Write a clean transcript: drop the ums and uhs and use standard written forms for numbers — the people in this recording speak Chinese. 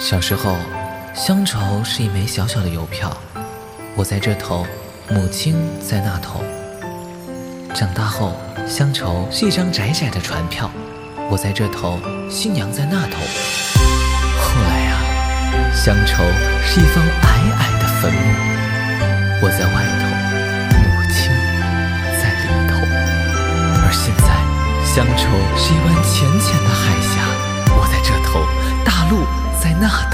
小时候，乡愁是一枚小小的邮票，我在这头，母亲在那头。长大后，乡愁是一张窄窄的船票，我在这头，新娘在那头。后来啊，乡愁是一方矮矮的坟墓，我在外头，母亲在里头。而现在，乡愁是一湾浅浅的海峡，我在这头，大陆在那头。